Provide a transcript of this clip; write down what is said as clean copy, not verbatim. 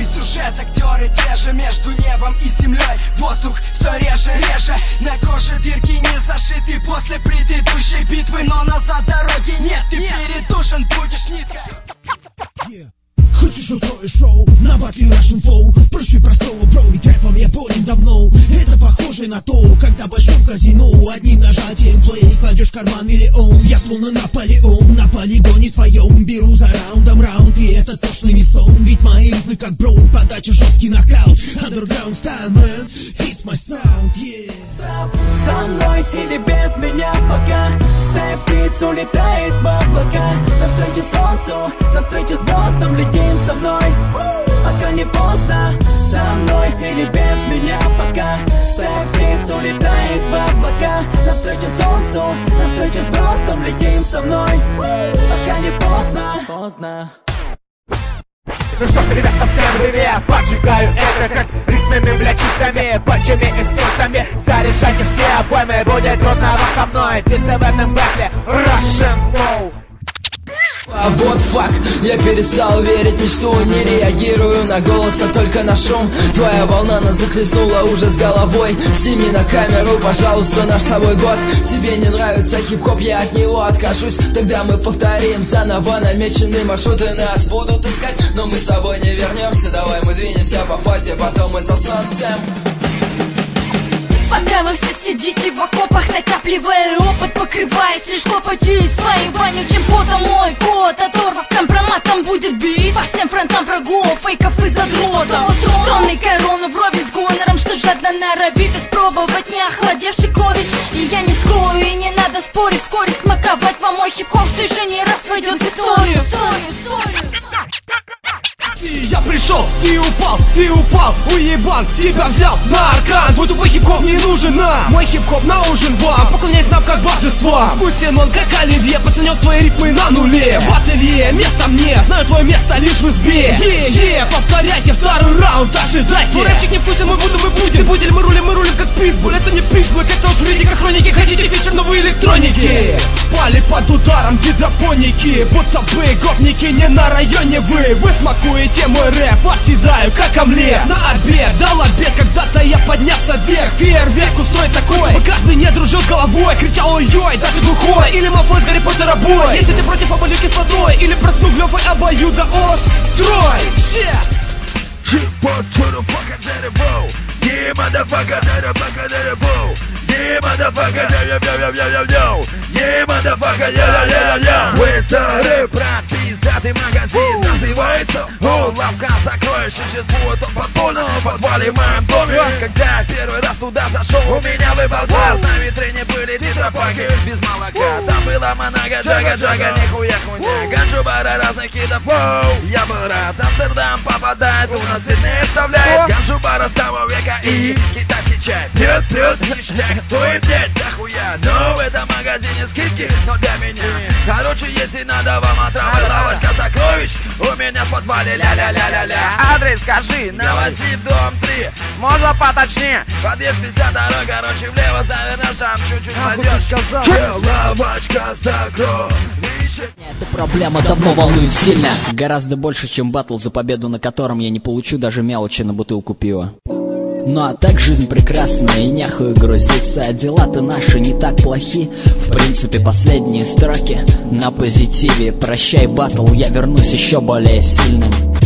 сюжет, актеры те же. Между небом и землей воздух все реже, реже. На коже дырки не зашиты после предыдущей битвы, но назад дороги нет, ты передушен будешь ниткой. Хочешь устроить шоу на батле Russian Flow? Проще простого, бро, ведь рэпом я болен давно. Это похоже на то, когда в большом казино одним нажатием плей кладешь в карман миллион. Я словно Наполеон на полигоне своем беру за раундом раунд, и это точно не сон. Ведь мои ритмы как броун, подача жесткий нокаут. Underground style, man, it's my sound, yeah. Со мной или без меня пока Степ Кидс улетает в облака. Навстречу солнцу, навстречу звездам летим со мной, пока не поздно. Со мной или без меня пока Степ Кидс улетает в облака. Навстречу солнцу, навстречу звездам летим со мной, пока не поздно. Ну что ж, ребята, всем привет! Поджигаю это как ритмами, бля, чистыми панчами и скиллсами. Заряжайте все обоймы, будет трудно вам со мной биться в этом батле Russian Flow. А вот факт, я перестал верить в мечту. Не реагирую на голос, а только на шум. Твоя волна нас захлестнула уже с головой. Сними на камеру, пожалуйста, наш с тобой год. Тебе не нравится хип-хоп, я от него откажусь. Тогда мы повторим заново намеченные маршруты. Нас будут искать, но мы с тобой не вернемся. Давай мы двинемся по фазе, потом мы за солнцем. Пока вы все сидите в окопах, накапливая опыт, покрываясь лишь копотью и своим вонючим потом. Мой кот оторван компроматом будет бить по всем фронтам врагов, фейков и задротов. Трон и корону вровень с гонором, что жадно норовит испробовать не охладевшей крови. И я не скрою, и не надо спорить, вскоре смаковать вам мой хип-хоп, что еще не раз войдет в историю. Я пришел, ты упал, уебан, тебя взял на аркан. Твой тупой хип-хоп не нужен нам, мой хип-хоп нужен вам. Поклоняйся нам как божествам, вкусен он как оливье, пацанет твои ритмы на нуле. В ателье места мне, знаю твое место лишь в избе. Повторяйте второй раунд, ожидайте. Твой рэпчик не вкусен, мы будем и будем. Ты будем, мы рулим как питбуль. Это не питбуль, это уж видите, как хроники. Хотите фичер новой электроники? Пали под ударом гидропоники, будто бы гопники не на районе вы смакуете мой рэп, оседаю как омлет. На обед, дал обед, когда-то я поднялся вверх. Фейерверк устроить такой, каждый не дружил головой. Кричал ой-ой, даже глухой. Или Малфой с Гарри Поттера бой. Если ты против оболью кислотой, или проткну глёвой обоюдоострой. Yeah, motherfucker, yeah, motherfucker, yeah, motherfucker, yeah. Это рэп, брат, пиздатый магазин называется лавка, закроешь, существует он подпольно в подвале в моем доме. Когда первый раз туда зашел, у меня выпал глаз. На витрине были тетрапаки без молока. Там была манага, джага, нихуя хуйня. Ганджу, бара разных видов, я был рад. Амстердам попадает, у нас сильнее вставляет. Ганджу, бара с того века и китайский чай. Прет, ништяк, стоит, блядь, дохуя. Но в этом магазине скидки, но для меня. Короче, если надо вам отравать, лавочка сокровищ у меня в подвале, ля-ля-ля-ля-ля. Адрес скажи, Новосиб, дом 3. можно поточнее? Подъезд 52, короче, влево завернешь, там чуть-чуть пойдешь. Лавочка сокровищ. Эта проблема давно волнует сильно. Гораздо больше, чем баттл, за победу на котором я не получу даже мелочи на бутылку пива. Ну а так жизнь прекрасна и нехуй грузиться, а дела-то наши не так плохи. В принципе, последние строки на позитиве. Прощай, баттл, я вернусь еще более сильным.